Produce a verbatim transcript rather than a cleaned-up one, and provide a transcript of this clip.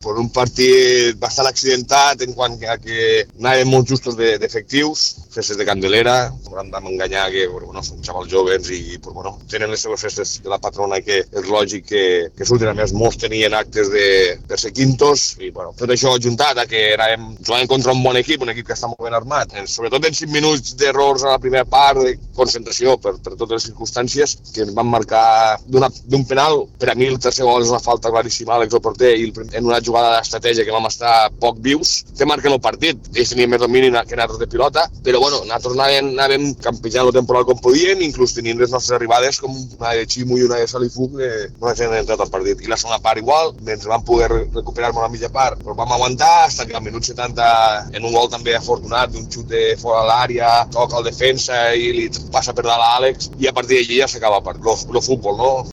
pues un partit bastant accidentat en quant a que anàvem molt justos d'efectius, festes de Candelera, vam enganyar que bueno, són xavals joves i pues, bueno, tenen les seves festes de la patrona que és lògic que, que surten, a més molts tenien actes de, per ser quintos i bueno, tot això ajuntat a que anàvem jugant contra un bon equip, un equip que està molt ben armat, en, sobretot en cinc minuts d'errors a la primera part, de concentració per, per totes les circumstàncies, que ens van marcar d'un penal, per a mi el tercer gol és una falta claríssima a Àlex, el porter, i el, en una jugada d'estratègia que vam estar poc vius, que marquen el partit. Ells tenien més domini que nosaltres de pilota, però bueno, nosaltres anàvem, anàvem campejant el temporal com podien, inclús tenint les nostres arribades com una de Ximo i una de Salifú que no ens han entrat al partit. I la segona part igual, ens vam poder recuperar-nos a la mitja part, però vam aguantar fins que al minut setanta, en un gol també afortunat, d'un xut de fora a l'àrea, toca el defensa i li passa per dalt a Àlex, i a partir d'allí ja s'acaba el partit. El futbol, no?